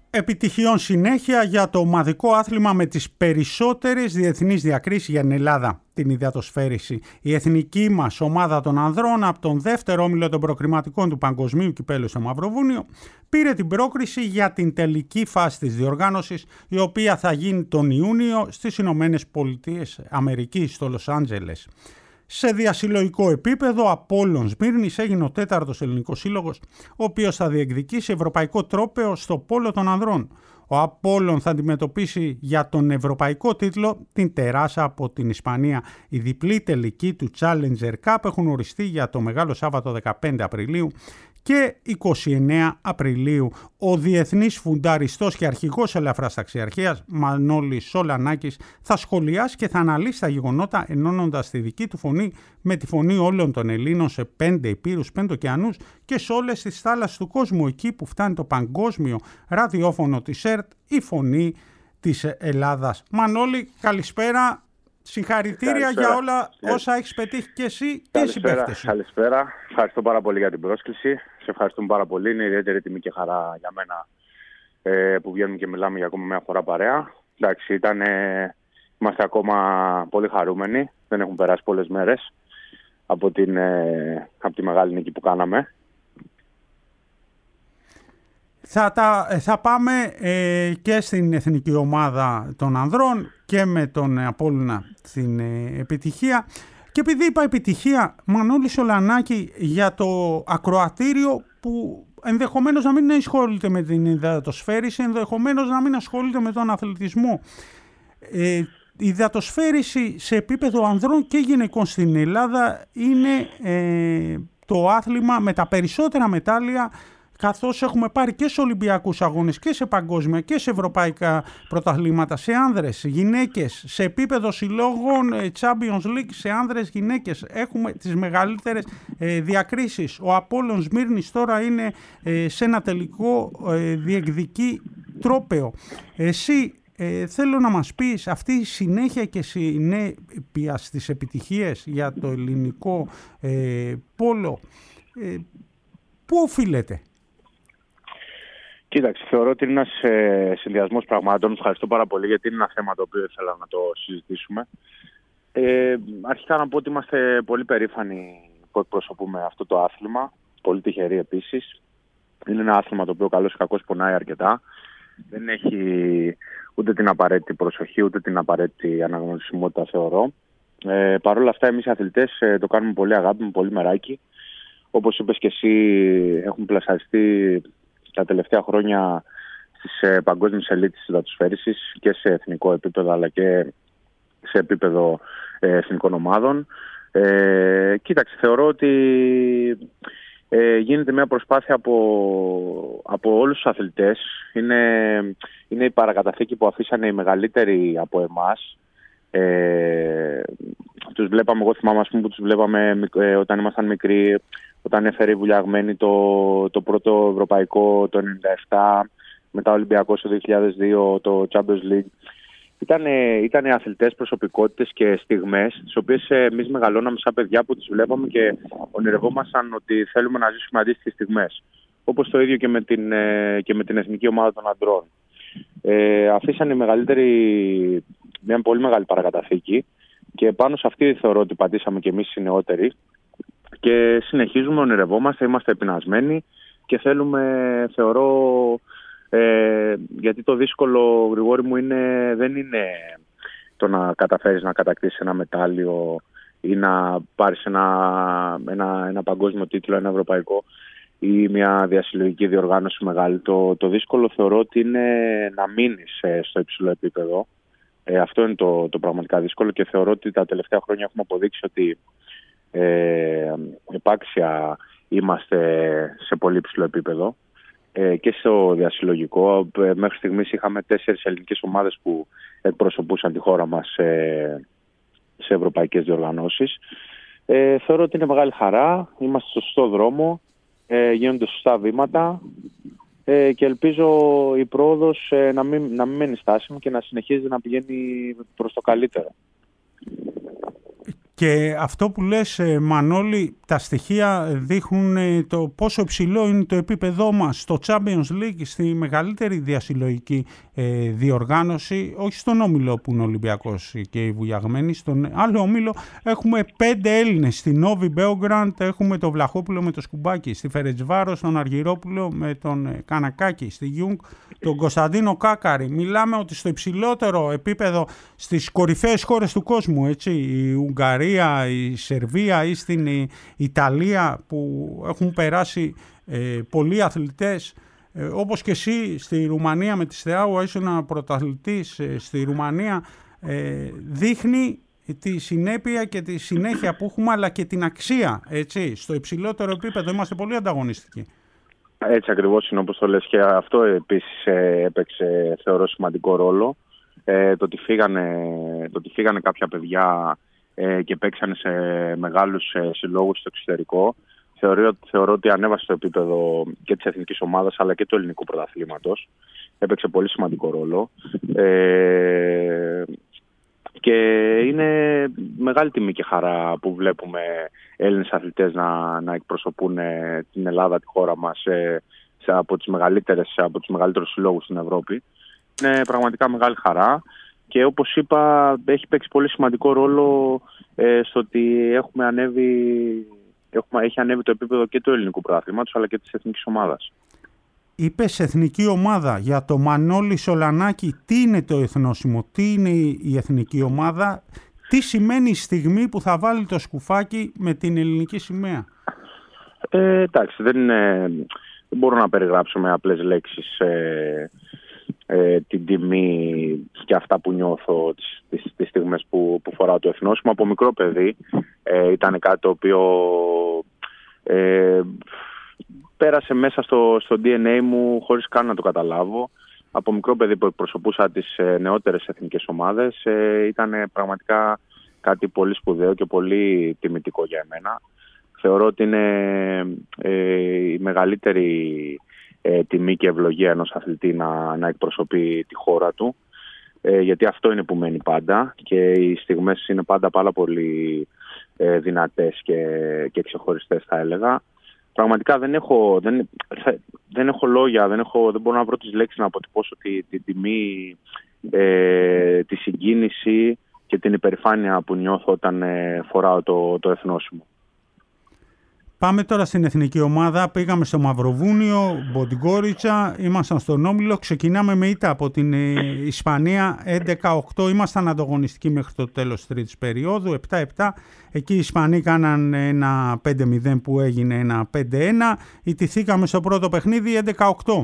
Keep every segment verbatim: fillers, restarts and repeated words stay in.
Επιτυχιών συνέχεια για το ομαδικό άθλημα με τις περισσότερες διεθνείς διακρίσεις για την Ελλάδα, την υδατοσφαίριση. Η εθνική μας ομάδα των ανδρών από τον δεύτερο όμιλο των προκριματικών του Παγκοσμίου Κυπέλλου στο Μαυροβούνιο πήρε την πρόκριση για την τελική φάση της διοργάνωσης, η οποία θα γίνει τον Ιούνιο στις Ηνωμένες Πολιτείες Αμερικής, στο Λος Άντζελες. Σε διασυλλογικό επίπεδο, Απόλλων Σμύρνης έγινε ο τέταρτος ελληνικός σύλλογος, ο οποίος θα διεκδικήσει ευρωπαϊκό τρόπαιο στο πόλο των ανδρών. Ο Απόλλων θα αντιμετωπίσει για τον ευρωπαϊκό τίτλο την Τεράσα από την Ισπανία. Η διπλή τελική του Challenger Cup έχουν οριστεί για το Μεγάλο Σάββατο δεκαπέντε Απριλίου και είκοσι εννέα Απριλίου. Ο διεθνής φουνταριστός και αρχηγός ελαφράς ταξιαρχίας Μανώλης Σολανάκης θα σχολιάσει και θα αναλύσει τα γεγονότα, ενώνοντας τη δική του φωνή με τη φωνή όλων των Ελλήνων σε πέντε υπήρους, πέντε ωκεανούς και σε όλες τις θάλασσες του κόσμου, εκεί που φτάνει το παγκόσμιο ραδιόφωνο της ΕΡΤ, η φωνή της Ελλάδας. Μανώλη, καλησπέρα. Συγχαρητήρια καλησπέρα για όλα όσα έχεις πετύχει και εσύ και οι συμπαίκτες σου. Καλησπέρα. Ευχαριστώ πάρα πολύ για την πρόσκληση. Σε ευχαριστούμε πάρα πολύ. Είναι ιδιαίτερη τιμή και χαρά για μένα ε, που βγαίνουμε και μιλάμε για ακόμα μια φορά παρέα. Εντάξει, ήταν, ε, είμαστε ακόμα πολύ χαρούμενοι. Δεν έχουν περάσει πολλές μέρες από, την, ε, από τη μεγάλη νίκη που κάναμε. Θα, τα, θα πάμε ε, και στην εθνική ομάδα των ανδρών και με τον Απόλλωνα στην ε, επιτυχία. Και επειδή είπα επιτυχία, Μανώλη Σολανάκη, για το ακροατήριο που ενδεχομένως να μην ασχολείται με την υδατοσφαίριση, ενδεχομένως να μην ασχολείται με τον αθλητισμό. Ε, η υδατοσφαίριση σε επίπεδο ανδρών και γυναικών στην Ελλάδα είναι ε, το άθλημα με τα περισσότερα μετάλλια, καθώς έχουμε πάρει και σε Ολυμπιακούς αγώνες και σε παγκόσμια και σε ευρωπαϊκά πρωταθλήματα, σε άνδρες, γυναίκες, σε επίπεδο συλλόγων Champions League, σε άνδρες, γυναίκες. Έχουμε τις μεγαλύτερες ε, διακρίσεις. Ο Απόλλων Σμύρνης τώρα είναι ε, σε ένα τελικό ε, διεκδικεί τρόπαιο. Εσύ ε, θέλω να μας πεις αυτή η συνέχεια και συνέπεια στις επιτυχίες για το ελληνικό ε, πόλο, ε, πού οφείλεται? Κοίταξε, θεωρώ ότι είναι ένας ε, συνδυασμός πραγμάτων. Ευχαριστώ πάρα πολύ, γιατί είναι ένα θέμα το οποίο ήθελα να το συζητήσουμε. Ε, αρχικά να πω ότι είμαστε πολύ περήφανοι που εκπροσωπούμε αυτό το άθλημα. Πολύ τυχεροί επίσης. Είναι ένα άθλημα το οποίο καλώς ή κακώς πονάει αρκετά. Δεν έχει ούτε την απαραίτητη προσοχή, ούτε την απαραίτητη αναγνωρισιμότητα, θεωρώ. Ε, Παρ' όλα αυτά, εμείς οι αθλητές ε, το κάνουμε πολύ αγάπη, με πολύ μεράκι. Όπως είπες και εσύ, έχουν πλασαριστεί τα τελευταία χρόνια στις ε, παγκόσμιες ελίτ της υδατοσφαίρισης και σε εθνικό επίπεδο, αλλά και σε επίπεδο ε, εθνικών ομάδων. Ε, κοίταξε, θεωρώ ότι ε, γίνεται μια προσπάθεια από, από όλους τους αθλητές. Είναι, είναι η παρακαταθήκη που αφήσανε οι μεγαλύτεροι από εμάς. Ε, τους βλέπαμε, εγώ θυμάμαι, ας πούμε, που τους βλέπαμε ε, όταν ήμασταν μικροί, όταν έφερε η Βουλιαγμένη το, το πρώτο ευρωπαϊκό το ενενήντα επτά, μετά Ολυμπιακός το δύο χιλιάδες δύο, το Champions League. Ήτανε, ήτανε αθλητές, προσωπικότητες και στιγμές, τις οποίες εμείς μεγαλώναμε σαν παιδιά, που τις βλέπαμε και ονειρευόμασταν ότι θέλουμε να ζήσουμε αντίστοιχες στιγμές. Όπως το ίδιο και με την, και με την εθνική ομάδα των αντρών. Ε, αφήσανε οι μεγαλύτεροι μια πολύ μεγάλη παρακαταθήκη και πάνω σε αυτή θεωρώ ότι πατήσαμε και εμείς οι νεότεροι. Και συνεχίζουμε, ονειρευόμαστε, είμαστε πεινασμένοι και θέλουμε, θεωρώ, ε, γιατί το δύσκολο, Γρηγόρη μου, είναι, δεν είναι το να καταφέρεις να κατακτήσεις ένα μετάλλιο ή να πάρεις ένα, ένα, ένα παγκόσμιο τίτλο, ένα ευρωπαϊκό ή μια διασυλλογική διοργάνωση μεγάλη. Το, το δύσκολο θεωρώ ότι είναι να μείνεις ε, στο υψηλό επίπεδο. Ε, αυτό είναι το, το πραγματικά δύσκολο και θεωρώ ότι τα τελευταία χρόνια έχουμε αποδείξει ότι Ε, επάξια είμαστε σε πολύ υψηλό επίπεδο ε, και στο διασυλλογικό. Ε, μέχρι στιγμής είχαμε τέσσερις ελληνικές ομάδες που εκπροσωπούσαν τη χώρα μας σε, σε ευρωπαϊκές διοργανώσεις. Ε, θεωρώ ότι είναι μεγάλη χαρά, είμαστε στο σωστό δρόμο, ε, γίνονται σωστά βήματα ε, και ελπίζω η πρόοδος ε, να, μην, να μην μένει στάσιμη και να συνεχίζει να πηγαίνει προς το καλύτερο. Και αυτό που λες, Μανώλη, τα στοιχεία δείχνουν το πόσο υψηλό είναι το επίπεδό μας στο Champions League, στη μεγαλύτερη διασυλλογική διοργάνωση, όχι στον όμιλο που είναι ο Ολυμπιακός και οι Βουλιαγμένοι, στον άλλο όμιλο έχουμε πέντε Έλληνες, στη Νόβι Μπέογκραντ έχουμε τον Βλαχόπουλο με το Σκουμπάκι, στη Φερετσβάρος τον Αργυρόπουλο με τον Κανακάκη, στη Γιούγκ τον Κωνσταντίνο Κάκαρη. Μιλάμε ότι στο υψηλότερο επίπεδο στις κορυφαίες χώρες του κόσμου, έτσι, η Ουγγαρία, η Σερβία ή στην Ιταλία που έχουν περάσει ε, πολλοί αθλητές, ε, όπως και εσύ στη Ρουμανία με τη Στεάου ήσουν πρωταθλητής ε, στη Ρουμανία, ε, δείχνει τη συνέπεια και τη συνέχεια που έχουμε, αλλά και την αξία, έτσι, στο υψηλότερο επίπεδο είμαστε πολύ ανταγωνιστικοί. Έτσι ακριβώς είναι όπως το λες, και αυτό επίσης ε, έπαιξε, θεωρώ, σημαντικό ρόλο. Ε, το, ότι φύγανε, το ότι φύγανε κάποια παιδιά ε, και παίξανε σε μεγάλους ε, συλλόγους στο εξωτερικό, θεωρώ, θεωρώ ότι ανέβασε το επίπεδο και της εθνικής ομάδας αλλά και του ελληνικού πρωταθλήματος. Έπαιξε πολύ σημαντικό ρόλο. Ε, και είναι μεγάλη τιμή και χαρά που βλέπουμε Έλληνες αθλητές να, να εκπροσωπούν την Ελλάδα, τη χώρα μας, σε, σε, από, τις μεγαλύτερες, από τους μεγαλύτερους συλλόγους στην Ευρώπη. Είναι πραγματικά μεγάλη χαρά και όπως είπα έχει παίξει πολύ σημαντικό ρόλο ε, στο ότι έχουμε ανέβει, έχουμε, έχει ανέβει το επίπεδο και του ελληνικού πρωταθλήματος αλλά και της εθνικής ομάδας. Είπες εθνική ομάδα. Για το Μανώλη Σολανάκη, τι είναι το εθνόσημο, τι είναι η εθνική ομάδα, τι σημαίνει η στιγμή που θα βάλει το σκουφάκι με την ελληνική σημαία? Ε, εντάξει, δεν, είναι, δεν μπορώ να περιγράψω με απλές λέξεις ε, ε, την τιμή και αυτά που νιώθω τις, τις, τις στιγμές που, που φοράω το εθνόσημο. Από μικρό παιδί ε, ήταν κάτι το οποίο ε, πέρασε μέσα στο, στο ντι εν έι μου χωρίς καν να το καταλάβω. Από μικρό παιδί που εκπροσωπούσα τις ε, νεότερες εθνικές ομάδες ε, ήταν πραγματικά κάτι πολύ σπουδαίο και πολύ τιμητικό για εμένα. Θεωρώ ότι είναι ε, η μεγαλύτερη ε, τιμή και ευλογία ενός αθλητή να, να εκπροσωπεί τη χώρα του, ε, γιατί αυτό είναι που μένει πάντα και οι στιγμές είναι πάντα πάρα πολύ ε, δυνατές και, και ξεχωριστές, θα έλεγα. Πραγματικά δεν έχω, δεν, δεν έχω λόγια, δεν, έχω, δεν μπορώ να βρω τις λέξεις να αποτυπώσω τη, τη τιμή, ε, τη συγκίνηση και την υπερηφάνεια που νιώθω όταν ε, φοράω το, το εθνόσημο. Πάμε τώρα στην εθνική ομάδα. Πήγαμε στο Μαυροβούνιο, Μποντγκόριτσα, ήμασταν στον όμιλο. Ξεκινάμε με ήττα από την Ισπανία έντεκα οκτώ. Ήμασταν ανταγωνιστικοί μέχρι το τέλος της τρίτης περίοδου, επτά επτά. Εκεί οι Ισπανοί κάναν ένα πέντε μηδέν που έγινε ένα πέντε ένα. Ιτηθήκαμε στο πρώτο παιχνίδι έντεκα οκτώ.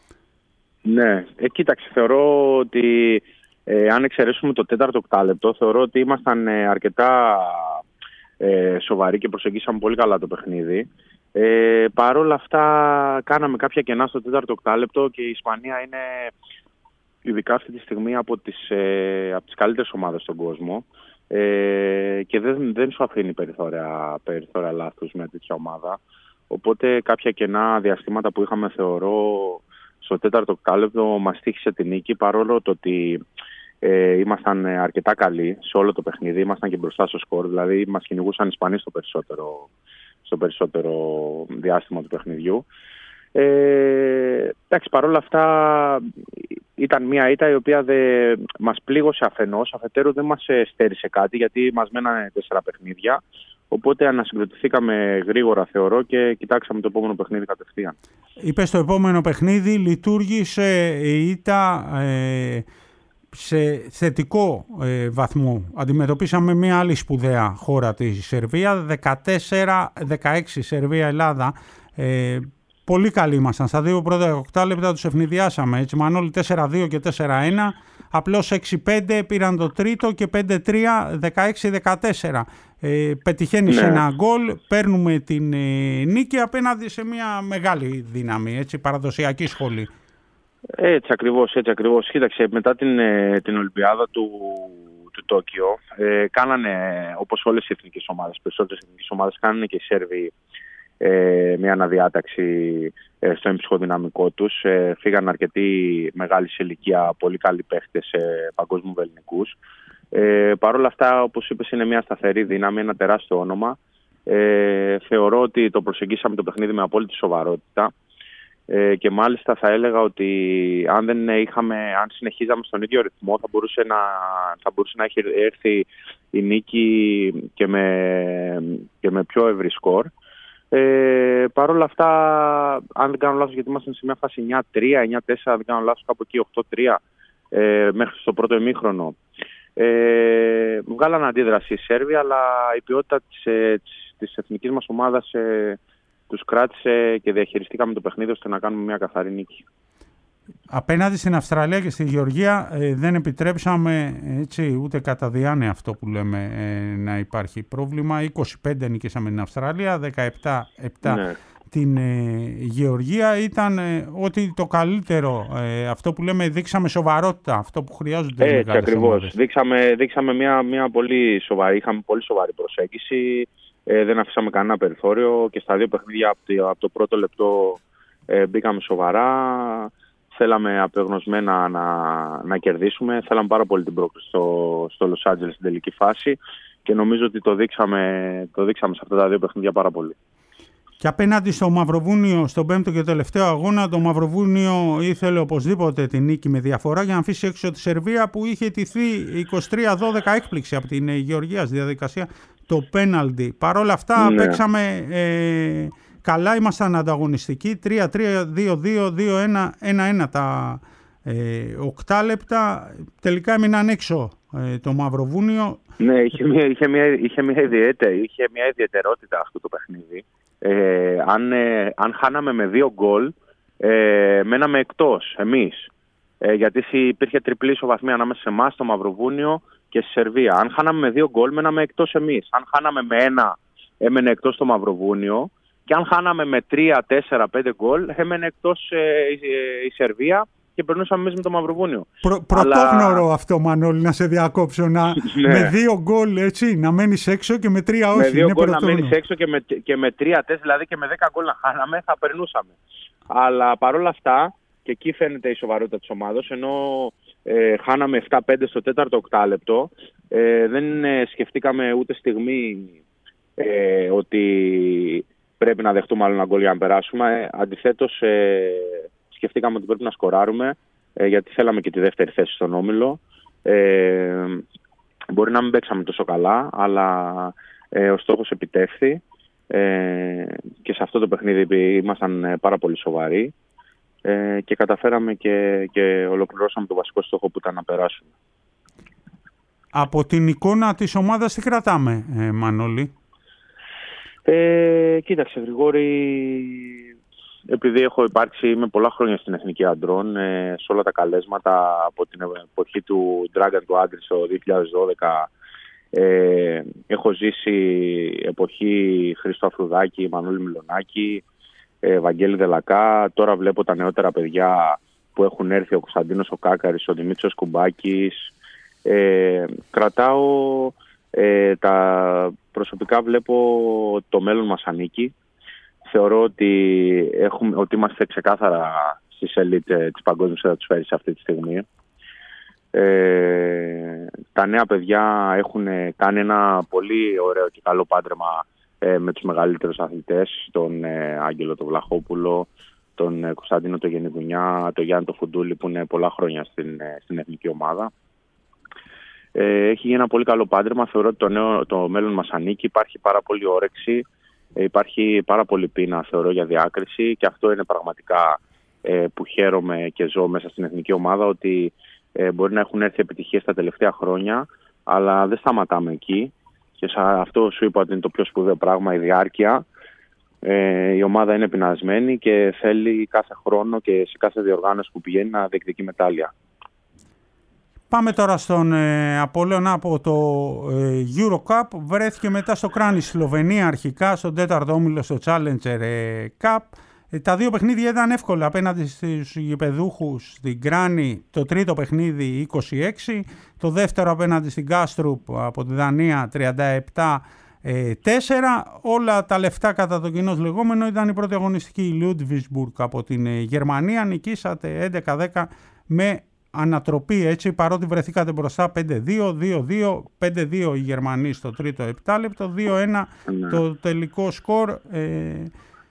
Ναι, ε, κοίταξε, θεωρώ ότι ε, αν εξαιρέσουμε το τέταρτο οκτάλεπτο, θεωρώ ότι ήμασταν ε, αρκετά Ε, σοβαροί και προσεγγίσαμε πολύ καλά το παιχνίδι. Ε, Παρ' όλα αυτά κάναμε κάποια κενά στο τέταρτο οκτάλεπτο και η Ισπανία είναι ειδικά αυτή τη στιγμή από τις, ε, από τις καλύτερες ομάδες στον κόσμο ε, και δεν, δεν σου αφήνει περιθώρια, περιθώρια λάθους με τέτοια ομάδα. Οπότε κάποια κενά διαστήματα που είχαμε, θεωρώ, στο τέταρτο οκτάλεπτο μας τύχησε την νίκη, παρόλο το ότι Ε, ήμασταν αρκετά καλοί σε όλο το παιχνίδι, ήμασταν και μπροστά στο σκορ, δηλαδή μας κυνηγούσαν οι Ισπανοί στο περισσότερο, στο περισσότερο διάστημα του παιχνιδιού. Ε, εντάξει, παρόλα αυτά ήταν μια ήττα η οποία δε, μας πλήγωσε αφενός, αφετέρου δεν μας στέρισε κάτι γιατί μας μένανε τέσσερα παιχνίδια, οπότε ανασυγκροτηθήκαμε γρήγορα, θεωρώ, και κοιτάξαμε το επόμενο παιχνίδι κατευθείαν. Είπες το επόμενο παιχνίδι λειτουργήσε η ήττα ε... σε θετικό ε, βαθμό. Αντιμετωπίσαμε μια άλλη σπουδαία χώρα, τη Σερβία, δεκατέσσερα δεκαέξι Σερβία-Ελλάδα. Ε, πολύ καλοί ήμασταν. Στα δύο πρώτα οκτάλεπτα τους ευνηδιάσαμε. Έτσι, Μανώλη τέσσερα δύο και τέσσερα ένα. Απλώς έξι πέντε πήραν το τρίτο και πέντε τρία, δεκαέξι δεκατέσσερα. Ε, πετυχαίνεις ναι. ένα γκολ, παίρνουμε την ε, νίκη απέναντι σε μια μεγάλη δύναμη, έτσι, παραδοσιακή σχολή. Έτσι ακριβώς, έτσι ακριβώς. Κοίταξε, μετά την, την Ολυμπιάδα του, του Τόκιο, ε, κάνανε, όπως όλες οι εθνικές ομάδες, περισσότερες εθνικές ομάδες, κάνανε και οι Σέρβοι ε, μια αναδιάταξη ε, στο εμψυχοδυναμικό τους. Ε, φύγαν αρκετοί μεγάλοι σε ηλικία, πολύ καλοί παίχτες, ε, παγκόσμιου βεληνικούς. Ε, Παρ' όλα αυτά, όπως είπες, είναι μια σταθερή δύναμη, ένα τεράστιο όνομα. Ε, θεωρώ ότι το προσεγγίσαμε το παιχνίδι με απόλυτη σοβαρότητα. Ε, και μάλιστα θα έλεγα ότι αν, δεν είχαμε, αν συνεχίζαμε στον ίδιο ρυθμό θα μπορούσε να, θα μπορούσε να έχει έρθει η νίκη και με, και με πιο ευρύ σκορ. Ε, Παρ' όλα αυτά, αν δεν κάνω λάθος, γιατί ήμασταν σε μια φάση εννιά τρία, εννιά τέσσερα, δεν κάνω λάθος, κάπου εκεί οκτώ τρία ε, μέχρι στο πρώτο ημίχρονο. Ε, βγάλαν αντίδραση οι Σέρβοι, αλλά η ποιότητα της, της, της εθνικής μας ομάδας ε, τους κράτησε και διαχειριστήκαμε το παιχνίδι ώστε να κάνουμε μια καθαρή νίκη. Απέναντι στην Αυστραλία και στη Γεωργία ε, δεν επιτρέψαμε έτσι, ούτε κατά διάνοια αυτό που λέμε ε, να υπάρχει πρόβλημα. είκοσι πέντε νικήσαμε την Αυστραλία, δεκαεπτά επτά ναι. την ε, Γεωργία. Ήταν ε, ότι το καλύτερο, ε, αυτό που λέμε δείξαμε σοβαρότητα, αυτό που χρειάζονται οι μεγάλες ομάδες. Δείξαμε, δείξαμε μια, μια πολύ σοβαρή, είχαμε πολύ σοβαρή προσέγγιση, ε, δεν αφήσαμε κανένα περιθώριο και στα δύο παιχνίδια από το, από το πρώτο λεπτό ε, μπήκαμε σοβαρά. Θέλαμε απεγνωσμένα να, να κερδίσουμε. Θέλαμε πάρα πολύ την πρόκληση στο, στο Λος Άντζελες στην τελική φάση και νομίζω ότι το δείξαμε, το δείξαμε σε αυτά τα δύο παιχνίδια πάρα πολύ. Και απέναντι στο Μαυροβούνιο, στον πέμπτο και τελευταίο αγώνα, το Μαυροβούνιο ήθελε οπωσδήποτε την νίκη με διαφορά για να αφήσει έξω τη Σερβία που είχε τηθεί είκοσι τρία δώδεκα έκπληξη από την Γεωργία στη διαδικασία το πέναλτι. Παρ' όλα αυτά ναι. παίξαμε... Ε, καλά, ήμασταν ανταγωνιστικοί, τρία τρία, δύο δύο, δύο ένα, ένα ένα τα ε, οκτώ λεπτά. Τελικά έμειναν έξω ε, το Μαυροβούνιο. Ναι, είχε μια, είχε μια, είχε μια, ιδιαίτερη, είχε μια ιδιαιτερότητα αυτό το παιχνίδι. Ε, αν, ε, αν χάναμε με δύο γκολ, ε, μέναμε εκτός εμείς. Ε, γιατί υπήρχε τριπλή ισοβαθμία ανάμεσα σε εμάς, το Μαυροβούνιο και στη Σερβία. Αν χάναμε με δύο γκολ, μέναμε εκτός εμείς. Αν χάναμε με ένα, έμενε εκτός το Μαυροβούνιο. Και αν χάναμε με τρία, τέσσερα, πέντε γκολ, έμενε εκτός ε, ε, η Σερβία και περνούσαμε εμείς με το Μαυροβούνιο. Προ, πρωτόγνωρο Αλλά... αυτό, Μανώλη, να σε διακόψω. Να, ναι. Με δύο γκολ έτσι, να μένεις έξω και με τρία όχι. Με δύο γκολ να μένεις έξω και με, και με τρία, τέσσερα, δηλαδή και με δέκα γκολ να χάναμε, θα περνούσαμε. Αλλά παρόλα αυτά, και εκεί φαίνεται η σοβαρότητα της ομάδας, ενώ ε, χάναμε επτά πέντε στο τέταρτο οκτάλεπτο, ε, δεν ε, σκεφτήκαμε ούτε στιγμή ε, ότι... πρέπει να δεχτούμε άλλο ένα γκολ για να περάσουμε. Αντιθέτως, ε, σκεφτήκαμε ότι πρέπει να σκοράρουμε, ε, γιατί θέλαμε και τη δεύτερη θέση στον όμιλο. Ε, μπορεί να μην παίξαμε τόσο καλά, αλλά ε, ο στόχος επιτεύχθη. Ε, και σε αυτό το παιχνίδι ήμασταν πάρα πολύ σοβαροί ε, και καταφέραμε και, και ολοκληρώσαμε το βασικό στόχο που ήταν να περάσουμε. Από την εικόνα της ομάδας τι κρατάμε, ε, Μανώλη? Ε, κοίταξε Γρηγόρη, επειδή έχω υπάρξει με πολλά χρόνια στην Εθνική Αντρών, ε, σε όλα τα καλέσματα από την εποχή του Dragon του Άντρης το δύο χιλιάδες δώδεκα, ε, έχω ζήσει εποχή Χρήστο Αφρουδάκη, Μανώλη Μιλονάκη, ε, Βαγγέλη Δελακά. Τώρα βλέπω τα νεότερα παιδιά που έχουν έρθει, ο Κωνσταντίνος ο Κάκαρης, ο Δημήτρης Κουμπάκης. Ε, κρατάω ε, τα... Προσωπικά βλέπω το μέλλον μας ανήκει. Θεωρώ ότι, έχουμε, ότι είμαστε ξεκάθαρα στις ελίτ της παγκόσμιας εδαφοσφαίρης αυτή τη στιγμή. Ε, τα νέα παιδιά έχουν κάνει ένα πολύ ωραίο και καλό πάντρεμα ε, με τους μεγαλύτερους αθλητές, τον ε, Άγγελο τον Βλαχόπουλο, τον ε, Κωνσταντίνο τον Γενιδουνιά, τον Γιάννη τον Φουντούλη που είναι πολλά χρόνια στην, ε, στην εθνική ομάδα. Ε, έχει γίνει ένα πολύ καλό πάντρεμα. Θεωρώ ότι το, νέο, το μέλλον μας ανήκει. Υπάρχει πάρα πολύ όρεξη, ε, υπάρχει πάρα πολύ πείνα, θεωρώ, για διάκριση, και αυτό είναι πραγματικά ε, που χαίρομαι και ζω μέσα στην εθνική ομάδα, ότι ε, μπορεί να έχουν έρθει επιτυχίες τα τελευταία χρόνια, αλλά δεν σταματάμε εκεί. Και σε αυτό σου είπα ότι είναι το πιο σπουδαίο πράγμα, η διάρκεια. Ε, η ομάδα είναι πεινασμένη και θέλει κάθε χρόνο και σε κάθε διοργάνωση που πηγαίνει να διεκδικεί μετάλλια. Πάμε τώρα στον ε, Απόλλωνα από το ε, Eurocup. Βρέθηκε μετά στο κράνη Σλοβενία αρχικά, στον τέταρτο όμιλο στο Challenger ε, Cup. Ε, τα δύο παιχνίδια ήταν εύκολα απέναντι στους γηπεδούχους στην Κράνη. Το τρίτο παιχνίδι είκοσι έξι, το δεύτερο απέναντι στην Γκάστρουπ από τη Δανία τριάντα επτά τέσσερα. Όλα τα λεφτά κατά το κοινό λεγόμενο. Ήταν η πρώτη αγωνιστική η Ludwigsburg από την ε, Γερμανία. Νικήσατε έντεκα δέκα με ανατροπή, έτσι, παρότι βρεθήκατε μπροστά πέντε δύο, δύο δύο, πέντε δύο οι Γερμανοί στο τρίτο επτάλεπτο, δύο ένα ναι. το τελικό σκορ, ε,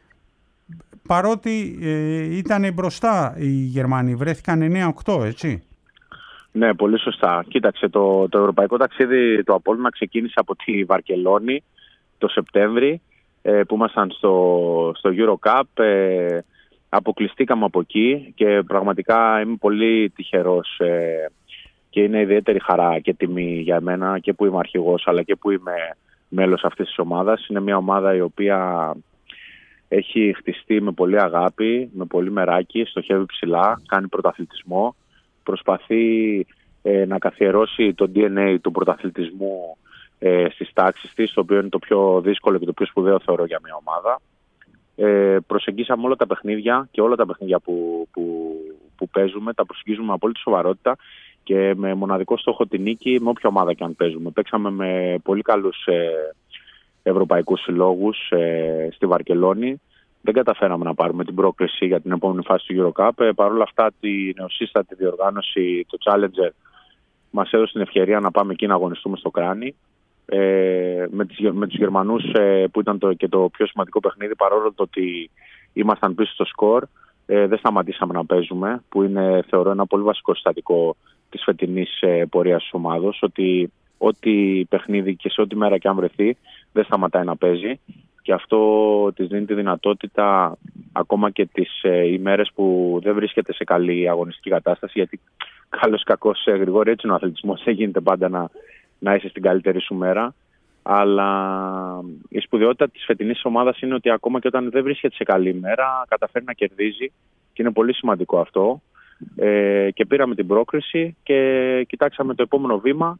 παρότι ε, ήταν μπροστά οι Γερμανοί, βρέθηκαν εννέα οκτώ, έτσι. Ναι, πολύ σωστά. Κοίταξε, το, το ευρωπαϊκό ταξίδι του Απόλλωνα ξεκίνησε από τη Βαρκελόνη το Σεπτέμβρη, ε, που ήμασταν στο, στο Eurocup. Ε, αποκλειστήκαμε από εκεί και πραγματικά είμαι πολύ τυχερός ε, και είναι ιδιαίτερη χαρά και τιμή για μένα και που είμαι αρχηγός αλλά και που είμαι μέλος αυτής της ομάδας. Είναι μια ομάδα η οποία έχει χτιστεί με πολύ αγάπη, με πολύ μεράκι, στοχεύει ψηλά, κάνει πρωταθλητισμό, προσπαθεί ε, να καθιερώσει το ντι εν έι του πρωταθλητισμού ε, στις τάξεις της, το οποίο είναι το πιο δύσκολο και το πιο σπουδαίο θεωρώ για μια ομάδα. Ε, προσεγγίσαμε όλα τα παιχνίδια και όλα τα παιχνίδια που, που, που παίζουμε, τα προσεγγίζουμε με απόλυτη σοβαρότητα και με μοναδικό στόχο τη νίκη με όποια ομάδα και αν παίζουμε. Παίξαμε με πολύ καλούς ε, ευρωπαϊκούς συλλόγους ε, στη Βαρκελόνη. Δεν καταφέραμε να πάρουμε την πρόκριση για την επόμενη φάση του Eurocup. Ε, Παρ' όλα αυτά, τη νεοσύστατη διοργάνωση, το Challenger, μας έδωσε την ευκαιρία να πάμε εκεί να αγωνιστούμε στο κράνη. Ε, με, τις, με τους Γερμανούς ε, που ήταν το, και το πιο σημαντικό παιχνίδι, παρόλο το ότι ήμασταν πίσω στο σκορ, ε, δεν σταματήσαμε να παίζουμε, που είναι θεωρώ ένα πολύ βασικό συστατικό της φετινής ε, πορείας της ομάδος, ότι ό,τι παιχνίδι και σε ό,τι μέρα και αν βρεθεί δεν σταματάει να παίζει και αυτό της δίνει τη δυνατότητα ακόμα και τις ε, ημέρες που δεν βρίσκεται σε καλή αγωνιστική κατάσταση, γιατί καλώς κακώς ε, Γρηγόρη, έτσι είναι ο αθλητισμός, δεν γίνεται πάντα να να είσαι στην καλύτερη σου μέρα, αλλά η σπουδαιότητα της φετινής ομάδας είναι ότι ακόμα και όταν δεν βρίσκεται σε καλή μέρα καταφέρει να κερδίζει και είναι πολύ σημαντικό αυτό. Ε, και πήραμε την πρόκριση και κοιτάξαμε το επόμενο βήμα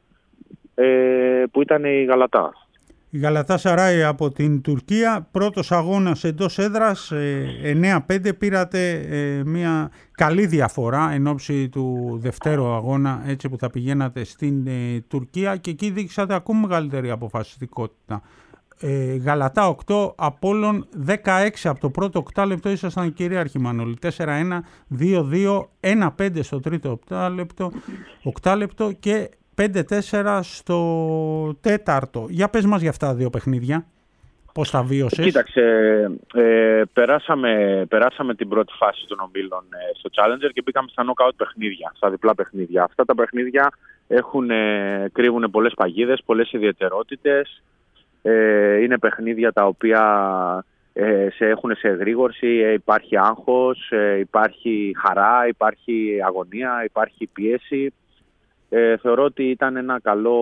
ε, που ήταν η Γαλατά. Η Γαλατάσαράι από την Τουρκία, πρώτος αγώνας εντός έδρας, εννέα πέντε, πήρατε ε, μια καλή διαφορά εν ώψη του δευτέρου αγώνα, έτσι που θα πηγαίνατε στην ε, Τουρκία, και εκεί δείξατε ακόμα μεγαλύτερη αποφασιστικότητα. Ε, Γαλατά οκτώ, Απόλλων δεκαέξι, από το πρώτο οκτάλεπτο ήσασταν κυρίαρχοι Μανώλη, τέσσερα ένα, δύο δύο, ένα πέντε στο τρίτο οκτάλεπτο, οκτάλεπτο και πέντε τέσσερα στο τέταρτο. Για πες μας για αυτά τα δύο παιχνίδια. Πώς τα βίωσες? Κοίταξε, ε, περάσαμε, περάσαμε την πρώτη φάση των ομίλων ε, στο Challenger και μπήκαμε στα knockout παιχνίδια, στα διπλά παιχνίδια. Αυτά τα παιχνίδια έχουν, ε, κρύβουν πολλές παγίδες, πολλές ιδιαιτερότητες. Ε, είναι παιχνίδια τα οποία ε, σε έχουν σε εγρήγορση, ε, υπάρχει άγχος, ε, υπάρχει χαρά, υπάρχει αγωνία, υπάρχει πίεση. Ε, θεωρώ ότι ήταν ένα καλό,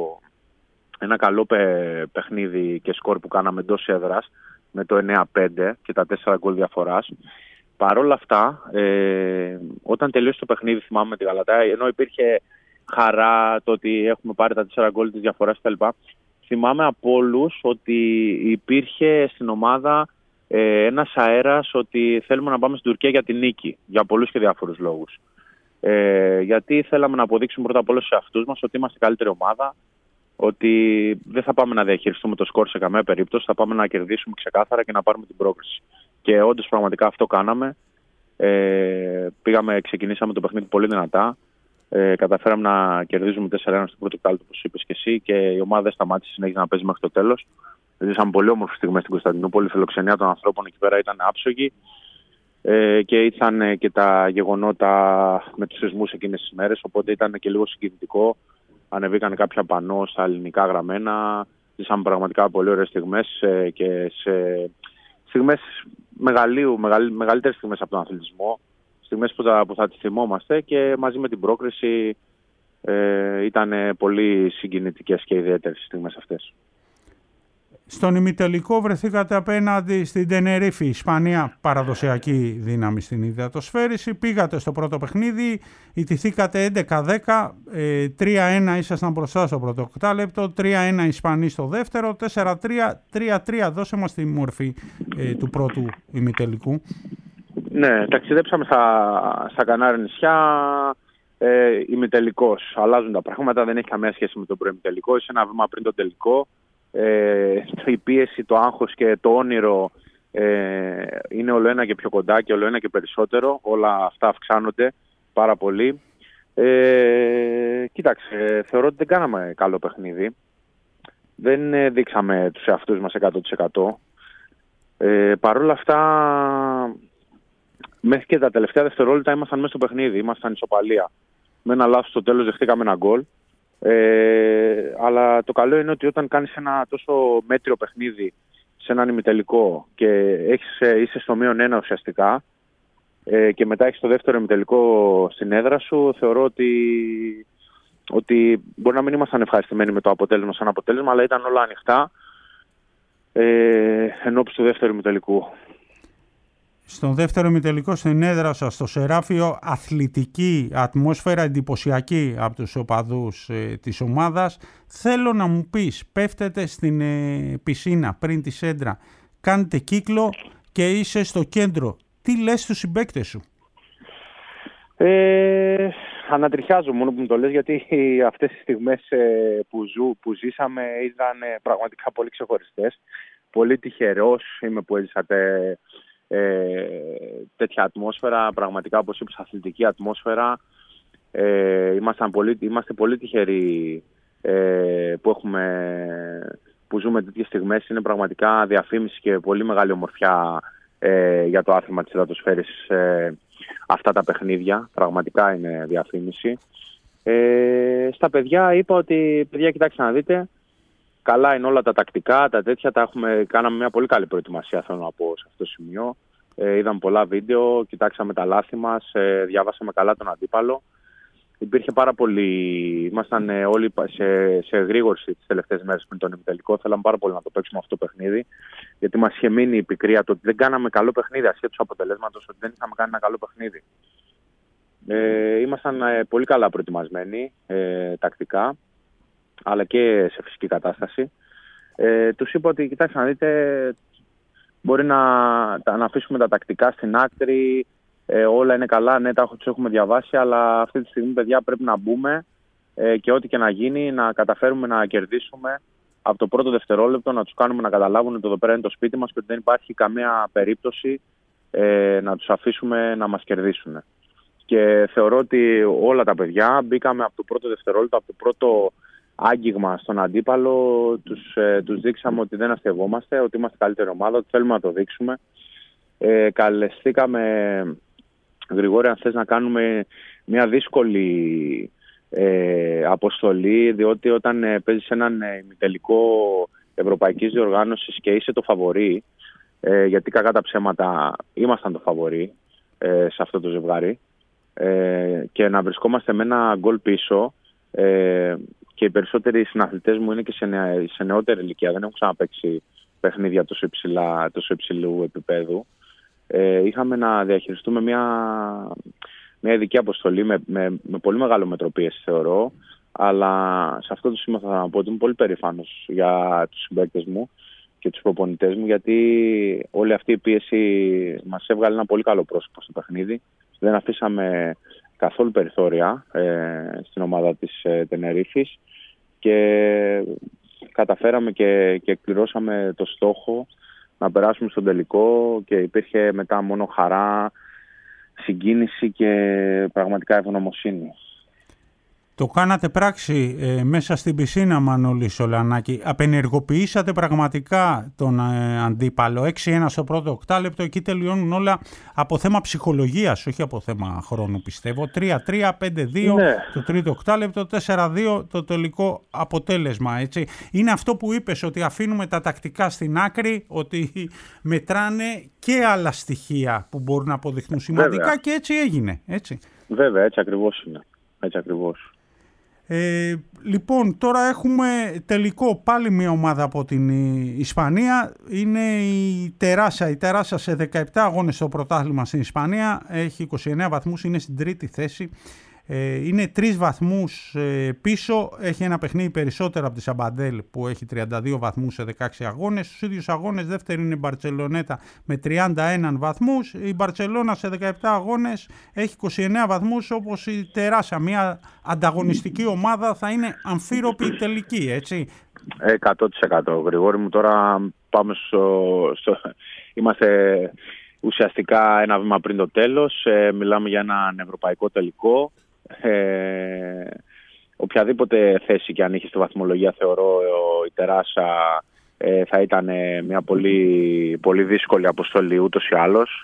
ένα καλό πε, παιχνίδι και σκορ που κάναμε εντός έδρας με το εννέα πέντε και τα τέσσερα γκολ διαφοράς. Παρ' όλα αυτά, ε, όταν τελείωσε το παιχνίδι, θυμάμαι με τη Γαλατά, ενώ υπήρχε χαρά το ότι έχουμε πάρει τα τέσσερα γκολ της διαφοράς κτλ., θυμάμαι από όλους ότι υπήρχε στην ομάδα ε, ένας αέρας ότι θέλουμε να πάμε στην Τουρκία για την νίκη, για πολλούς και διάφορους λόγους. Ε, γιατί θέλαμε να αποδείξουμε πρώτα απ' όλα σε αυτούς μας ότι είμαστε καλύτερη ομάδα, ότι δεν θα πάμε να διαχειριστούμε το σκορ σε καμία περίπτωση, θα πάμε να κερδίσουμε ξεκάθαρα και να πάρουμε την πρόκριση. Και όντως πραγματικά αυτό κάναμε. Ε, πήγαμε, ξεκινήσαμε το παιχνίδι πολύ δυνατά. Ε, καταφέραμε να κερδίζουμε τέσσερα ένα στο πρώτο οκτάλεπτο, όπως είπες και εσύ, και η ομάδα δεν σταμάτησε, συνέχισε να παίζει μέχρι το τέλος. Ζήσαμε πολύ όμορφες στιγμές στην Κωνσταντινούπολη, η φιλοξενία των ανθρώπων εκεί πέρα ήταν άψογη. Ε, και ήρθαν και τα γεγονότα με τους σεισμούς εκείνες τις μέρες, οπότε ήταν και λίγο συγκινητικό. Ανεβήκαν κάποια πανό στα ελληνικά γραμμένα. Ζήσαμε πραγματικά πολύ ωραίες στιγμές ε, και σε στιγμές μεγαλείου, μεγαλ, μεγαλύτερες στιγμές από τον αθλητισμό. Στιγμές που θα, που θα τις θυμόμαστε, και μαζί με την πρόκριση ε, ήταν πολύ συγκινητικές και ιδιαίτερες στιγμές αυτές. Στον ημιτελικό βρεθήκατε απέναντι στην Τενερίφη, Ισπανία, παραδοσιακή δύναμη στην υδατοσφαίριση. Πήγατε στο πρώτο παιχνίδι, ιτηθήκατε έντεκα δέκα, ε, τρία ένα ήσασταν μπροστά στο πρώτο οκτάλεπτο, τρία ένα Ισπανοί στο δεύτερο, τέσσερα τρία, τρία τρία. Δώσε μας τη μορφή ε, του πρώτου ημιτελικού. Ναι, ταξιδέψαμε στα, στα Κανάρια νησιά, ε, ημιτελικός. Αλλάζουν τα πράγματα, δεν έχει καμία σχέση με τον προημιτελικό, είσαι ένα βήμα πριν τον τελικό. Ε, η πίεση, το άγχος και το όνειρο ε, είναι όλο ένα και πιο κοντά και όλο ένα και περισσότερο. Όλα αυτά αυξάνονται πάρα πολύ. Ε, κοίταξε, θεωρώ ότι δεν κάναμε καλό παιχνίδι. Δεν ε, δείξαμε τους εαυτούς μας εκατό τοις εκατό. Ε, Παρ' όλα αυτά, μέχρι και τα τελευταία δευτερόλεπτα ήμασταν μέσα στο παιχνίδι, ήμασταν ισοπαλία. Με ένα λάθος στο τέλος δεχτήκαμε ένα γκολ. Ε, αλλά το καλό είναι ότι όταν κάνεις ένα τόσο μέτριο παιχνίδι σε έναν ημιτελικό και έχεις, είσαι στο μείον ένα ουσιαστικά ε, και μετά έχεις το δεύτερο ημιτελικό στην έδρα σου, θεωρώ ότι, ότι μπορεί να μην ήμασταν ευχαριστημένοι με το αποτέλεσμα σαν αποτέλεσμα, αλλά ήταν όλα ανοιχτά ε, ενώπιση του δεύτερου ημιτελικού. Στον δεύτερο ημιτελικό στην έδρα σας, στο Σεράφιο, αθλητική ατμόσφαιρα, εντυπωσιακή από τους οπαδούς ε, της ομάδας. Θέλω να μου πεις, πέφτετε στην ε, πισίνα πριν τη σέντρα, κάνετε κύκλο και είσαι στο κέντρο. Τι λες στους συμπαίκτες σου? Ε, ανατριχιάζω μόνο που μου το λες, γιατί αυτές τις στιγμές ε, που, ζου, που ζήσαμε ήταν ε, πραγματικά πολύ ξεχωριστές. Πολύ τυχερός είμαι που έζησατε Ε, τέτοια ατμόσφαιρα, πραγματικά όπως είπες, αθλητική ατμόσφαιρα. Ε, είμαστε, πολύ, είμαστε πολύ τυχεροί ε, που, έχουμε, που ζούμε τέτοιες στιγμές. Είναι πραγματικά διαφήμιση και πολύ μεγάλη ομορφιά ε, για το άθλημα της υδατοσφαίρης ε, αυτά τα παιχνίδια. Πραγματικά είναι διαφήμιση. Ε, στα παιδιά είπα ότι, παιδιά, κοιτάξτε να δείτε, καλά είναι όλα τα τακτικά, τα τέτοια, τα έχουμε, κάναμε μια πολύ καλή προετοιμασία, θέλω να πω, σε αυτό το σημείο. Ε, είδαμε πολλά βίντεο, κοιτάξαμε τα λάθη μας, ε, διαβάσαμε καλά τον αντίπαλο. Υπήρχε πάρα πολύ, ήμασταν ε, όλοι σε, σε εγρήγορση τις τελευταίες μέρες πριν τον ημιτελικό. Θέλαμε πάρα πολύ να το παίξουμε αυτό το παιχνίδι, γιατί μας είχε μείνει η πικρία το ότι δεν κάναμε καλό παιχνίδι, ασχέτως του αποτελέσματος, ότι δεν είχαμε κάνει ένα καλό παιχνίδι. Ε, ήμασταν ε, πολύ καλά προετοιμασμένοι ε, τακτικά, αλλά και σε φυσική κατάσταση. Ε, τους είπα ότι, κοιτάξτε να δείτε, μπορεί να, να αφήσουμε τα τακτικά στην άκρη, ε, όλα είναι καλά, ναι, τα τους έχουμε διαβάσει, αλλά αυτή τη στιγμή, παιδιά, πρέπει να μπούμε ε, και ό,τι και να γίνει, να καταφέρουμε να κερδίσουμε από το πρώτο δευτερόλεπτο, να τους κάνουμε να καταλάβουν ότι εδώ πέρα είναι το σπίτι μας και ότι δεν υπάρχει καμία περίπτωση ε, να τους αφήσουμε να μας κερδίσουν. Και θεωρώ ότι όλα τα παιδιά μπήκαμε από το πρώτο δευτερόλεπτο, από το πρώτο άγγιγμα στον αντίπαλο, τους, ε, τους δείξαμε ότι δεν αστευόμαστε, ότι είμαστε καλύτερη ομάδα, ότι θέλουμε να το δείξουμε. Ε, καλεστήκαμε, Γρηγόρη, αν θες, να κάνουμε μια δύσκολη ε, αποστολή, διότι όταν ε, παίζεις έναν ε, ημιτελικό ευρωπαϊκής διοργάνωσης και είσαι το φαβορί, ε, γιατί κακά τα ψέματα ήμασταν το φαβορί ε, σε αυτό το ζευγάρι, ε, και να βρισκόμαστε με ένα γκολ πίσω, ε, και οι περισσότεροι συναθλητές μου είναι και σε, νεα, σε νεότερη ηλικία, δεν έχουν ξαναπαίξει παιχνίδια τόσο, υψηλά, τόσο υψηλού επίπεδου. Ε, είχαμε να διαχειριστούμε μια, μια ειδική αποστολή με, με, με πολύ μεγάλο μετροπίεση, θεωρώ, αλλά σε αυτό το σημείο θα να πω ότι είμαι πολύ περήφανος για τους συμπαίκτες μου και τους προπονητές μου, γιατί όλη αυτή η πίεση μας έβγαλε ένα πολύ καλό πρόσωπο στο παιχνίδι. Δεν αφήσαμε καθόλου περιθώρια ε, στην ομάδα της ε, Τενερίφης και καταφέραμε και, και εκπληρώσαμε το στόχο να περάσουμε στον τελικό, και υπήρχε μετά μόνο χαρά, συγκίνηση και πραγματικά ευγνωμοσύνη. Το κάνατε πράξη ε, μέσα στην πισίνα, Μανώλη Σολανάκη. Απενεργοποιήσατε πραγματικά τον ε, αντίπαλο. έξι ένα στο πρώτο οκτάλεπτο. Εκεί τελειώνουν όλα από θέμα ψυχολογίας, όχι από θέμα χρόνου, πιστεύω. τρία τρία, πέντε δύο ναι. Το τρίτο οκτάλεπτο, τέσσερα δύο το τελικό αποτέλεσμα. Έτσι. Είναι αυτό που είπες, ότι αφήνουμε τα τακτικά στην άκρη, ότι μετράνε και άλλα στοιχεία που μπορούν να αποδειχθούν σημαντικά. Βέβαια. Και έτσι έγινε. Έτσι. Βέβαια, έτσι ακριβώς είναι. Έτσι ακριβώς. Ε, λοιπόν, τώρα έχουμε τελικό πάλι μια ομάδα από την Ισπανία. Είναι η Τεράσα. Η Τεράσα σε δεκαεπτά αγώνες στο πρωτάθλημα στην Ισπανία έχει είκοσι εννέα βαθμούς, είναι στην τρίτη θέση. Ε, είναι τρεις βαθμούς ε, πίσω, έχει ένα παιχνίδι περισσότερο από τη Σαμπαντέλ που έχει τριάντα δύο βαθμούς σε δεκαέξι αγώνες. Στους ίδιους αγώνες δεύτερη είναι η Μπαρτσελονέτα με τριάντα ένα βαθμούς. Η Μπαρτσελώνα σε δεκαεπτά αγώνες έχει είκοσι εννέα βαθμούς, όπως η Τεράσα. Μια ανταγωνιστική ομάδα, θα είναι αμφίροπη τελική, έτσι. εκατό τοις εκατό. Γρηγόρη μου, τώρα πάμε στο... στο... Είμαστε ουσιαστικά ένα βήμα πριν το τέλος. Ε, μιλάμε για έναν ευρωπαϊκό τελικό. Ε, οποιαδήποτε θέση και αν είχε στη βαθμολογία, θεωρώ η Τεράσα ε, θα ήταν μια πολύ, πολύ δύσκολη αποστολή ούτως ή άλλως.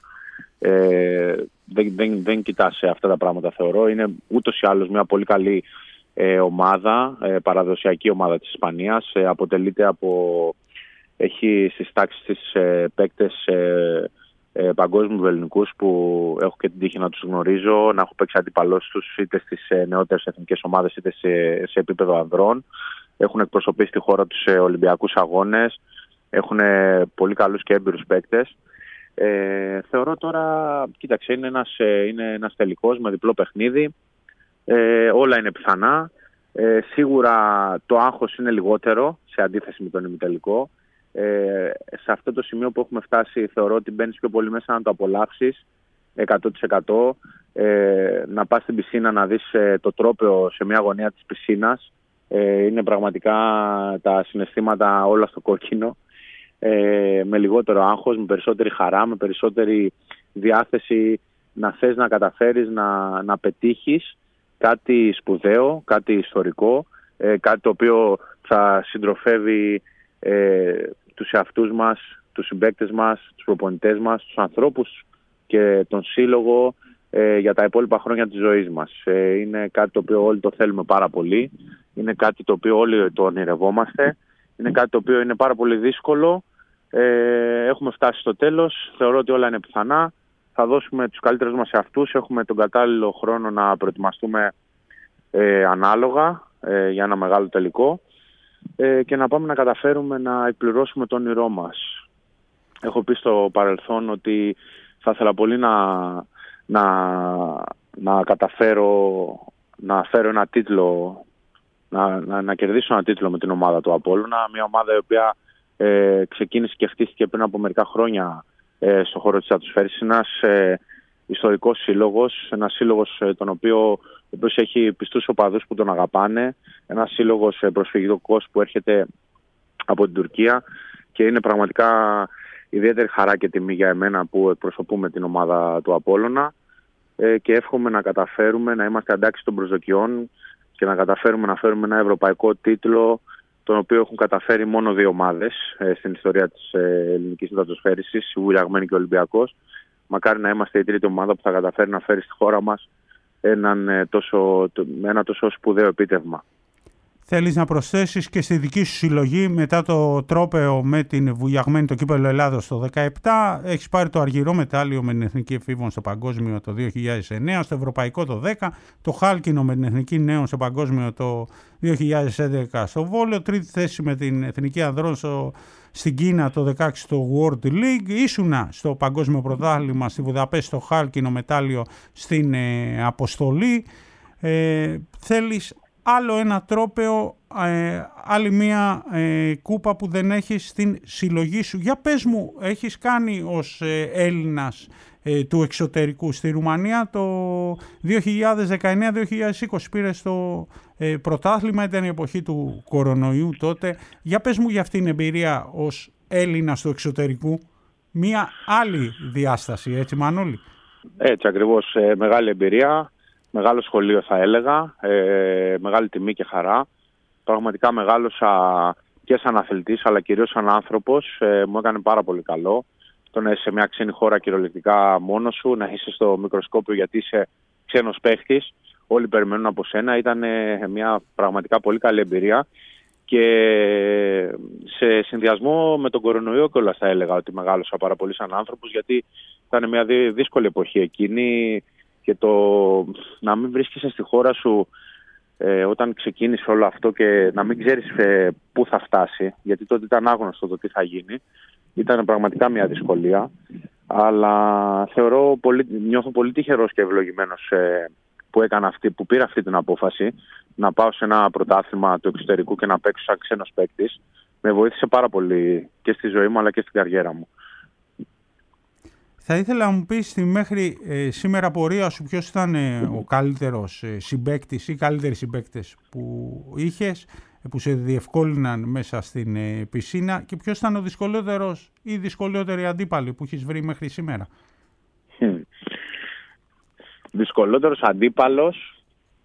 Ε, δεν, δεν, δεν κοιτάς αυτά τα πράγματα, θεωρώ. Είναι ούτως ή άλλως μια πολύ καλή ε, ομάδα, ε, παραδοσιακή ομάδα της Ισπανίας. Ε, αποτελείται από... Έχει στις τάξεις της ε, παίκτες ε, ε, παγκόσμιου ελληνικούς που έχω και την τύχη να τους γνωρίζω, να έχω παίξει αντίπαλός τους είτε στις ε, νεότερες εθνικές ομάδες είτε σε, σε επίπεδο ανδρών. Έχουν εκπροσωπήσει τη χώρα τους σε Ολυμπιακούς αγώνες. Έχουν ε, πολύ καλούς και έμπειρους παίκτες. Ε, θεωρώ τώρα, κοίταξε, είναι ένας, ε, είναι ένας τελικός με διπλό παιχνίδι. Ε, όλα είναι πιθανά. Ε, σίγουρα το άγχος είναι λιγότερο σε αντίθεση με τον ημιτελικό. Ε, σε αυτό το σημείο που έχουμε φτάσει, θεωρώ ότι μπαίνεις πιο πολύ μέσα να το απολαύσεις εκατό τοις εκατό. Ε, να πας στην πισίνα να δεις ε, το τρόπαιο σε μια γωνία της πισίνας. Ε, είναι πραγματικά τα συναισθήματα όλα στο κόκκινο. Ε, με λιγότερο άγχος, με περισσότερη χαρά, με περισσότερη διάθεση να θες να καταφέρεις να, να πετύχεις κάτι σπουδαίο, κάτι ιστορικό, ε, κάτι το οποίο θα συντροφεύει ε, τους εαυτούς μας, τους συμπαίκτες μας, τους προπονητές μας, τους ανθρώπους και τον σύλλογο ε, για τα υπόλοιπα χρόνια της ζωής μας. Ε, είναι κάτι το οποίο όλοι το θέλουμε πάρα πολύ, είναι κάτι το οποίο όλοι το ονειρευόμαστε, είναι κάτι το οποίο είναι πάρα πολύ δύσκολο. Ε, έχουμε φτάσει στο τέλος, θεωρώ ότι όλα είναι πιθανά. Θα δώσουμε τους καλύτερους μας εαυτούς, έχουμε τον κατάλληλο χρόνο να προετοιμαστούμε ε, ανάλογα ε, για ένα μεγάλο τελικό ε, και να πάμε να καταφέρουμε να εκπληρώσουμε το όνειρό μας. Έχω πει στο παρελθόν ότι θα ήθελα πολύ να, να, να καταφέρω να φέρω ένα τίτλο, να, να, να κερδίσω ένα τίτλο με την ομάδα του Απόλλωνα, μια ομάδα η οποία ε, ξεκίνησε και χτίστηκε πριν από μερικά χρόνια ε, στον χώρο της ατμοσφαίρης. Ένας ε, ιστορικός σύλλογος, ένας σύλλογος ε, τον οποίο, ο οποίος έχει πιστούς οπαδούς που τον αγαπάνε, ένας σύλλογος ε, προσφυγικός που έρχεται από την Τουρκία και είναι πραγματικά ιδιαίτερη χαρά και τιμή για εμένα που εκπροσωπούμε την ομάδα του Απόλλωνα ε, και εύχομαι να καταφέρουμε να είμαστε αντάξει των προσδοκιών και να καταφέρουμε να φέρουμε ένα ευρωπαϊκό τίτλο, τον οποίο έχουν καταφέρει μόνο δύο ομάδες ε, στην ιστορία της ε, ελληνικής υδατοσφαίρισης, η Βουλιαγμένη και ο Ολυμπιακός. Μακάρι να είμαστε η τρίτη ομάδα που θα καταφέρει να φέρει στη χώρα μας έναν, ε, τόσο, το, ένα τόσο σπουδαίο επίτευγμα. Θέλεις να προσθέσεις και στη δική σου συλλογή μετά το τρόπαιο με την Βουλιαγμένη το κύπελλο Ελλάδος το δύο χιλιάδες δεκαεπτά, έχεις πάρει το αργυρό μετάλλιο με την Εθνική Εφήβων στο Παγκόσμιο το δύο χιλιάδες εννέα, στο Ευρωπαϊκό το δέκα, το χάλκινο με την Εθνική Νέων στο Παγκόσμιο το δύο χιλιάδες έντεκα στο Βόλεο, τρίτη θέση με την Εθνική Ανδρών στο, στην Κίνα το δεκαέξι στο World League, ήσουνα στο Παγκόσμιο Πρωτάθλημα στη Βουδαπέστη το χάλκινο μετάλλιο στην ε, αποστολή. Ε, θέλεις άλλο ένα τρόπαιο, ε, άλλη μία ε, κούπα που δεν έχεις στην συλλογή σου. Για πες μου, έχεις κάνει ως ε, Έλληνας ε, του εξωτερικού στη Ρουμανία το δύο χιλιάδες δεκαεννέα δύο χιλιάδες είκοσι, πήρες το ε, πρωτάθλημα, ήταν η εποχή του κορονοϊού τότε. Για πες μου για αυτήν την εμπειρία ως Έλληνας του εξωτερικού, μία άλλη διάσταση, έτσι Μανώλη? Έτσι ακριβώς, ε, μεγάλη εμπειρία. Μεγάλο σχολείο θα έλεγα, ε, μεγάλη τιμή και χαρά. Πραγματικά μεγάλωσα και σαν αθλητής αλλά κυρίως σαν άνθρωπος. Ε, μου έκανε πάρα πολύ καλό το να είσαι σε μια ξένη χώρα κυριολεκτικά μόνος σου, να είσαι στο μικροσκόπιο γιατί είσαι ξένος παίχτης. Όλοι περιμένουν από σένα. Ήταν ε, μια πραγματικά πολύ καλή εμπειρία και σε συνδυασμό με τον κορονοϊό κιόλας θα έλεγα ότι μεγάλωσα πάρα πολύ σαν άνθρωπος, γιατί ήταν μια δύσκολη εποχή εκείνη. Και το να μην βρίσκεσαι στη χώρα σου ε, όταν ξεκίνησε όλο αυτό και να μην ξέρεις ε, πού θα φτάσει, γιατί τότε ήταν άγνωστο το τι θα γίνει, ήταν πραγματικά μια δυσκολία. Αλλά θεωρώ πολύ, νιώθω πολύ τυχερός και ευλογημένος ε, που, έκανα αυτή, που πήρα αυτή την απόφαση να πάω σε ένα πρωτάθλημα του εξωτερικού και να παίξω σαν ξένος παίκτης. Με βοήθησε πάρα πολύ και στη ζωή μου αλλά και στην καριέρα μου. Θα ήθελα να μου πεις στη μέχρι ε, σήμερα πορεία σου ποιος ήταν ε, ο καλύτερος ε, συμπαίκτης ή καλύτεροι συμπαίκτες που είχες, ε, που σε διευκόλυναν μέσα στην ε, πισίνα, και ποιος ήταν ο δυσκολότερος ή δυσκολότερη αντίπαλη που έχεις βρει μέχρι σήμερα? Δυσκολότερος αντίπαλος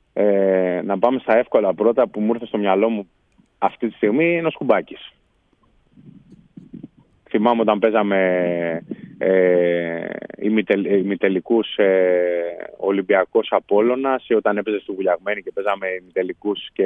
Ε, να πάμε στα εύκολα πρώτα που μου ήρθε στο μυαλό μου αυτή τη στιγμή είναι ο Σκουμπάκης. Θυμάμαι όταν παίζαμε ε, ημιτελικούς ε, Ολυμπιακός Απόλλωνας ή όταν έπαιζε στη Βουλιαγμένη και παίζαμε ημιτελικούς και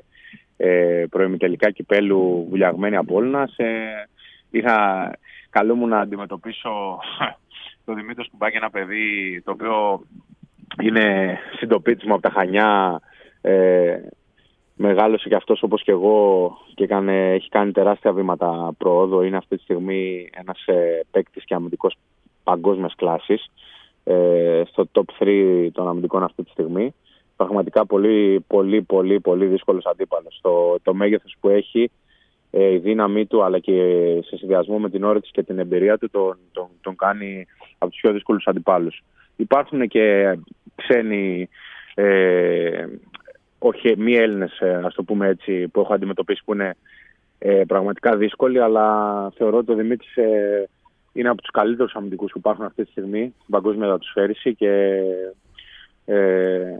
ε, προημιτελικά κυπέλου Βουλιαγμένη Απόλλωνας. Ε, είχα καλό μου να αντιμετωπίσω το Δημήτρη Σκουμπάκη, ένα παιδί το οποίο είναι συντοπίτης μου από τα Χανιά. Ε, Μεγάλωσε και αυτός όπως και εγώ και έκανε, έχει κάνει τεράστια βήματα προόδου. Είναι αυτή τη στιγμή ένας ε, παίκτης και αμυντικός παγκόσμιας κλάσης, ε, στο top τρία των αμυντικών αυτή τη στιγμή. Πραγματικά πολύ πολύ πολύ πολύ δύσκολος αντίπαλος. Το, το μέγεθος που έχει, ε, η δύναμή του αλλά και σε συνδυασμό με την όρεξη και την εμπειρία του τον, τον, τον κάνει από τους πιο δύσκολους αντιπάλους. Υπάρχουν και ξένοι ε, όχι μη Έλληνες, ας το πούμε έτσι, που έχω αντιμετωπίσει που είναι ε, πραγματικά δύσκολοι, αλλά θεωρώ ότι ο Δημήτρης ε, είναι από τους καλύτερους αμυντικούς που υπάρχουν αυτή τη στιγμή στην παγκόσμια δατοσφαίριση και ε,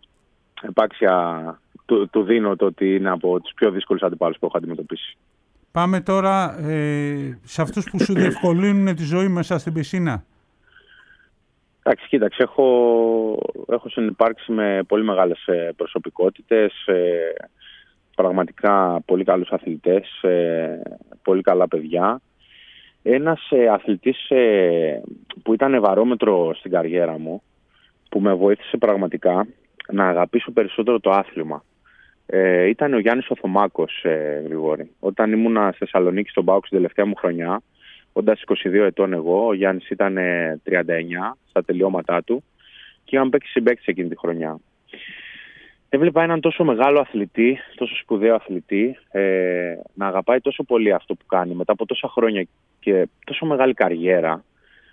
επάξια του, του δίνω το ότι είναι από τους πιο δύσκολους αντιπάλους που έχω αντιμετωπίσει. Πάμε τώρα ε, σε αυτούς που σου διευκολύνουν τη ζωή μέσα στην πισίνα. Εντάξει, κοίταξε, έχω, έχω συνυπάρξει με πολύ μεγάλες προσωπικότητες, ε, πραγματικά πολύ καλούς αθλητές, ε, πολύ καλά παιδιά. Ένας ε, αθλητής ε, που ήταν βαρόμετρο στην καριέρα μου, που με βοήθησε πραγματικά να αγαπήσω περισσότερο το άθλημα, ε, ήταν ο Γιάννης ο Θωμάκος, ε, Γρηγόρη. Όταν ήμουνα στη Θεσσαλονίκη στον ΠΑΟΚ στην τελευταία μου χρονιά, όντας είκοσι δύο ετών εγώ, ο Γιάννης ήταν τριάντα εννιά στα τελειώματά του και είχαμε παίξει συμπαίκτες εκείνη τη χρονιά. Έβλεπα έναν τόσο μεγάλο αθλητή, τόσο σπουδαίο αθλητή, ε, να αγαπάει τόσο πολύ αυτό που κάνει μετά από τόσα χρόνια και τόσο μεγάλη καριέρα,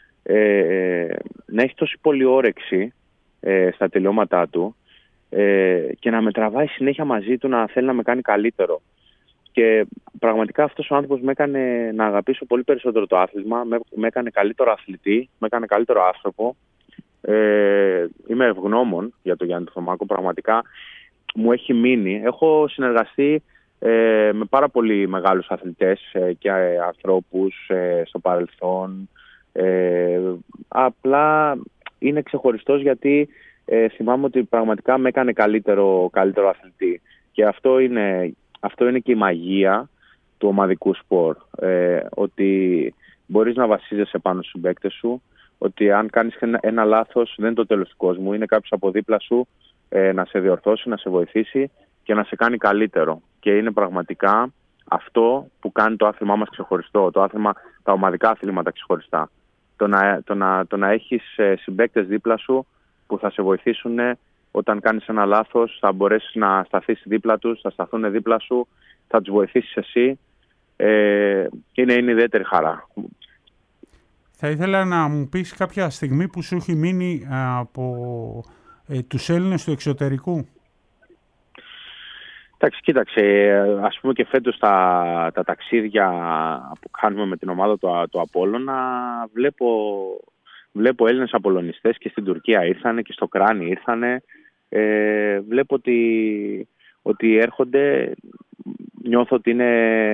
ε, να έχει τόση πολύ όρεξη ε, στα τελειώματά του ε, και να με τραβάει συνέχεια μαζί του, να θέλει να με κάνει καλύτερο. Και πραγματικά αυτός ο άνθρωπος με έκανε να αγαπήσω πολύ περισσότερο το άθλημα, με, με έκανε καλύτερο αθλητή, με έκανε καλύτερο άνθρωπο. Ε, είμαι ευγνώμων για τον Γιάννη Θωμάκο, πραγματικά μου έχει μείνει. Έχω συνεργαστεί ε, με πάρα πολύ μεγάλους αθλητές ε, και ε, ανθρώπους ε, στο παρελθόν. Ε, απλά είναι ξεχωριστός γιατί ε, θυμάμαι ότι πραγματικά με έκανε καλύτερο, καλύτερο αθλητή. Και αυτό είναι... Αυτό είναι και η μαγεία του ομαδικού σπορ, ε, ότι μπορείς να βασίζεσαι πάνω στους συμπαίκτες σου, ότι αν κάνεις ένα, ένα λάθος δεν είναι το τέλος του κόσμου, είναι κάποιος από δίπλα σου ε, να σε διορθώσει, να σε βοηθήσει και να σε κάνει καλύτερο. Και είναι πραγματικά αυτό που κάνει το άθλημά μας ξεχωριστό, το άθλημα, τα ομαδικά αθλήματα ξεχωριστά. Το να, το να, το να έχεις συμπαίκτες δίπλα σου που θα σε βοηθήσουν. Όταν κάνεις ένα λάθος θα μπορέσεις να σταθείς δίπλα τους, θα σταθούν δίπλα σου, θα τους βοηθήσεις εσύ. Ε, είναι, είναι ιδιαίτερη χαρά. Θα ήθελα να μου πεις κάποια στιγμή που σου έχει μείνει από ε, τους Έλληνες του εξωτερικού. Εντάξει, κοίταξε, ας πούμε και φέτος τα, τα ταξίδια που κάνουμε με την ομάδα του, του Απόλλωνα, βλέπω, βλέπω Έλληνες απολωνιστές και στην Τουρκία ήρθανε και στο Κράνι ήρθανε. Ε, βλέπω ότι, ότι έρχονται, νιώθω ότι, είναι,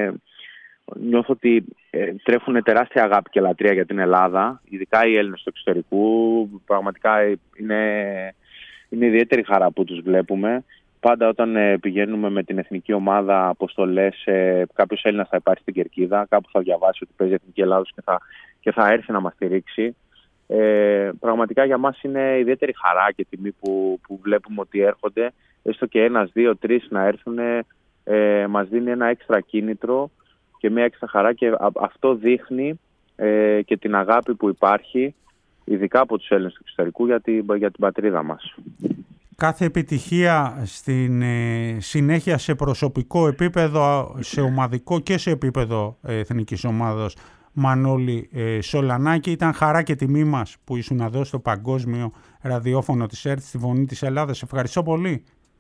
νιώθω ότι ε, τρέφουν τεράστια αγάπη και λατρεία για την Ελλάδα, ειδικά οι Έλληνες του εξωτερικού. Πραγματικά είναι, είναι ιδιαίτερη χαρά που τους βλέπουμε. Πάντα όταν ε, πηγαίνουμε με την εθνική ομάδα αποστολές, ε, κάποιος Έλληνας θα υπάρχει στην κερκίδα, κάπου θα διαβάσει ότι παίζει η Εθνική Ελλάδος και θα, και θα έρθει να μας στηρίξει. Ε, πραγματικά για μας είναι ιδιαίτερη χαρά και τιμή που, που βλέπουμε ότι έρχονται, έστω και ένας, δύο, τρεις να έρθουν, ε, μας δίνει ένα έξτρα κίνητρο και μια έξτρα χαρά και α, αυτό δείχνει ε, και την αγάπη που υπάρχει, ειδικά από τους Έλληνες του εξωτερικού, για την, για την πατρίδα μας. Κάθε επιτυχία στην ε, συνέχεια σε προσωπικό επίπεδο, σε ομαδικό και σε επίπεδο ε, εθνικής ομάδας, Μανώλη ε, Σολανάκη, ήταν χαρά και τιμή μας που ήσουν εδώ στο παγκόσμιο ραδιόφωνο της ΕΡΤ στη Φωνή της Ελλάδας. Ευχαριστώ πολύ.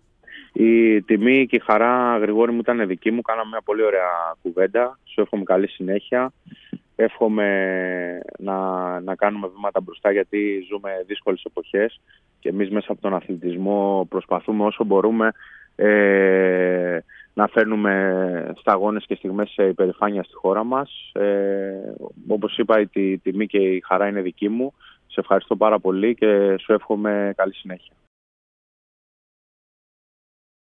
Η τιμή και η χαρά, Γρηγόρη μου, ήταν δική μου. Κάναμε μια πολύ ωραία κουβέντα. Σου εύχομαι καλή συνέχεια εύχομαι να, να κάνουμε βήματα μπροστά, γιατί ζούμε δύσκολες εποχές και εμείς μέσα από τον αθλητισμό προσπαθούμε όσο μπορούμε ε, να φέρνουμε σταγόνες και στιγμές υπερηφάνεια στη χώρα μας. Ε, όπως είπα, η, η τιμή και η χαρά είναι δική μου. Σε ευχαριστώ πάρα πολύ και σου εύχομαι καλή συνέχεια.